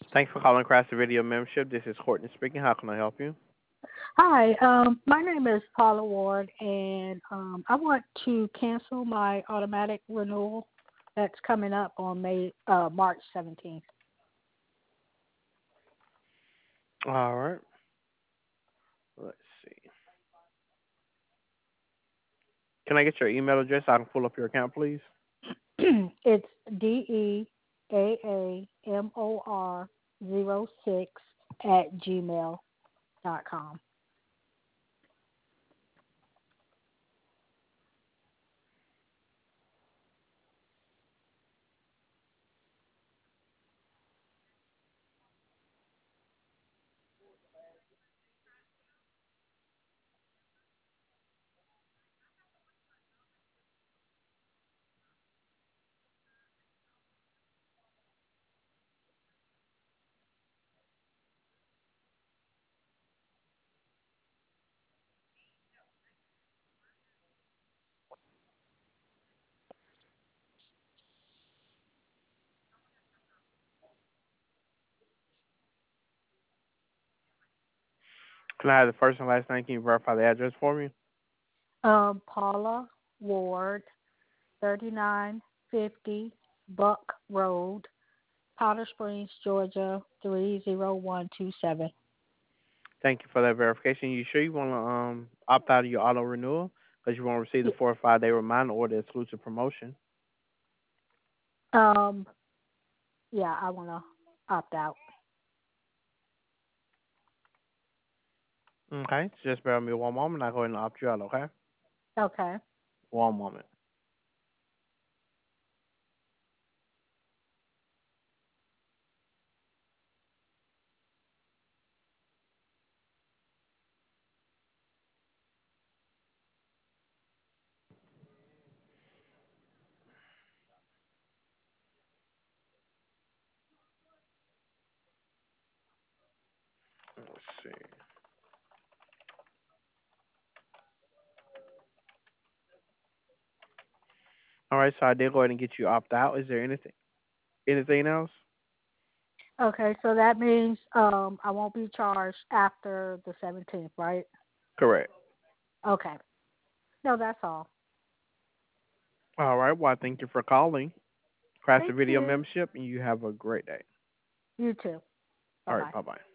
Thanks for calling Craft Video Membership. This is Courtney speaking. How can I help you? Hi, my name is Paula Ward, and I want to cancel my automatic renewal that's coming up on March 17th. All right. Let's see. Can I get your email address so I can pull up your account, please? It's DEAAMOR06 @gmail.com. Can I have the first and last name? Can you verify the address for me? Paula Ward, 3950 Buck Road, Powder Springs, Georgia 30127. Thank you for that verification. You sure you want to opt out of your auto renewal because you want to receive the 4 or 5 day reminder or the exclusive promotion? Um, yeah, I want to opt out. Okay. Just bear with me one moment. I'll go ahead and opt you out, okay? Okay. One moment. Let's see. All right. So I did go ahead and get you opt out. Is there anything else? Okay, so that means I won't be charged after the 17th, right? Correct. Okay. No, that's all. All right. Well, I thank you for calling Craft Thank Video you. Membership, and you have a great day. You too. All right. Bye-bye. Bye bye.